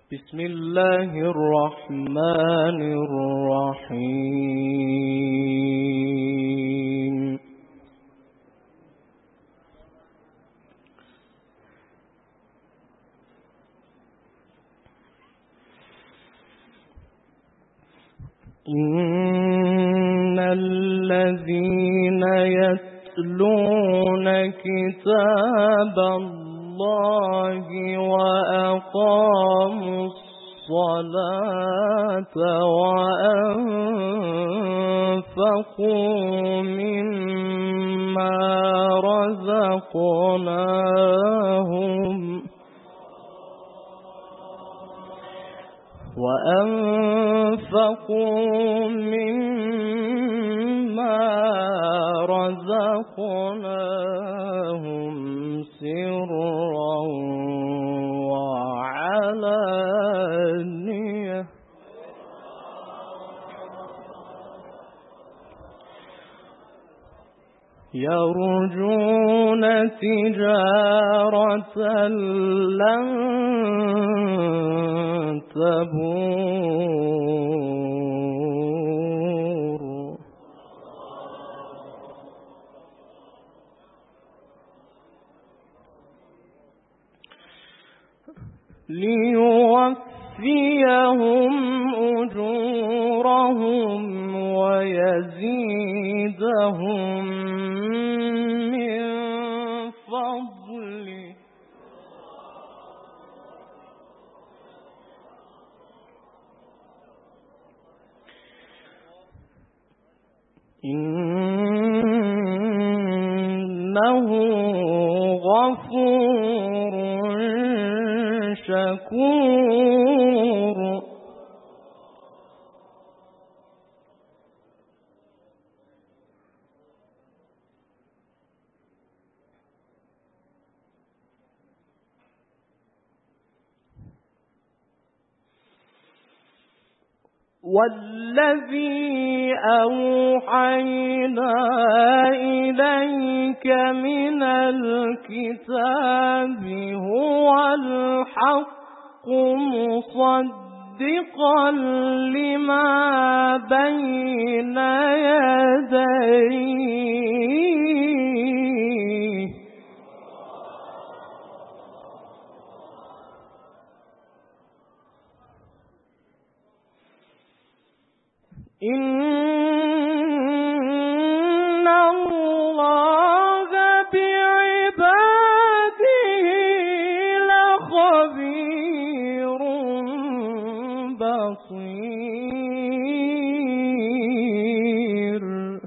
بسم الله الرحمن الرحيم. إن الذين يتلون كتاب الله وأقاموا الصلاة وأنفقوا مما رزقناهم سرا وعلانية يرجون تجارة لن تبور ليوفيهم أجورهم ويزيدهم من فضله إنه غفور شكور. والذي أوحينا إليك من الكتاب هو الحق مصدقا لما بين يديه إن الله بعباده لخبير بصير.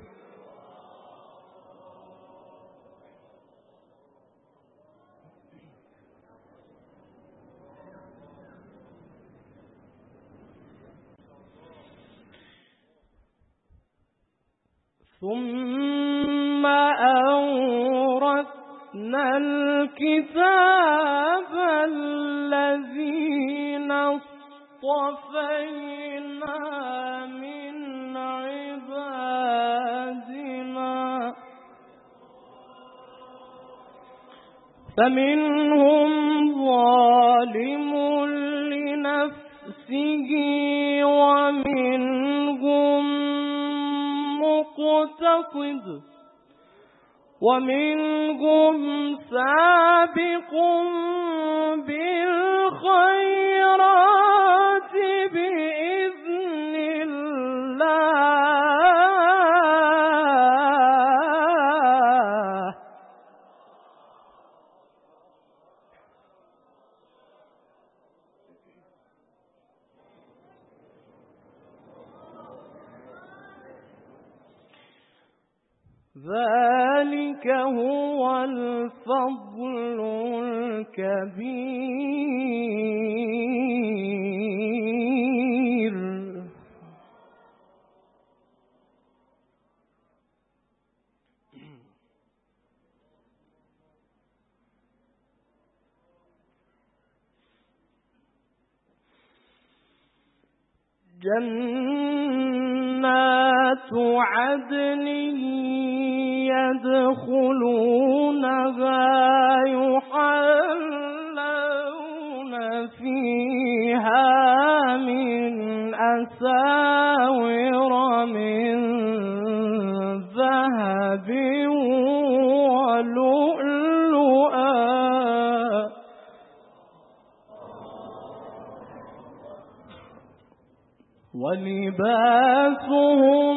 ثم أورثنا الكتاب الذين اصطفينا من عبادنا فمنهم ظالم لنفسه ومنهم مقتصد ومنهم سابق بالخيرات بإذن الله. ذلك هو الفضل الكبير. جنات عدن يدخلونها يحلون فيها من أساور من ذهب ولؤلؤا ولباسهم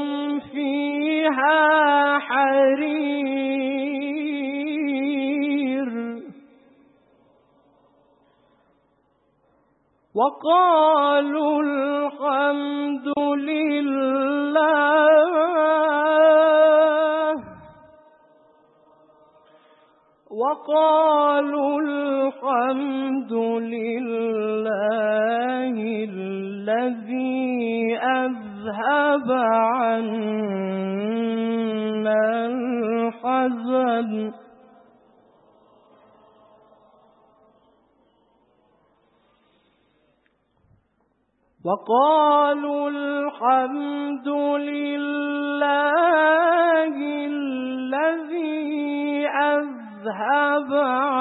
فيها حرير وقالوا الحمد لله الذي أذهب عنا الحزن وقالوا الحمد لله الذي أذهب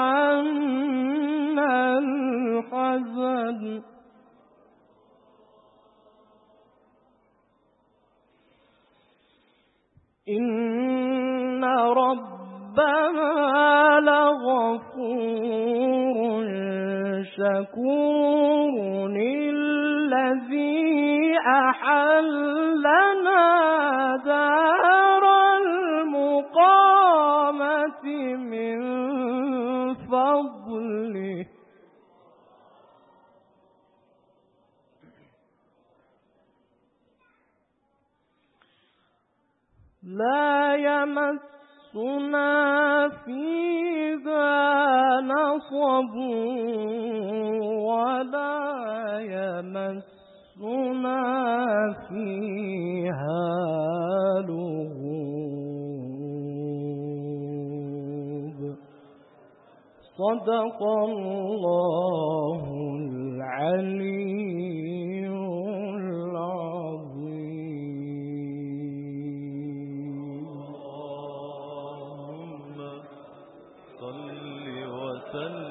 عنا الحزن إن ربنا لغفور شكور الذي أحلنا دار المقامة من فضله لا يمسنا فيها نصب ولا يمسنا فيها لغوب صدق الله العلي العظيم. اللهم صل وسلم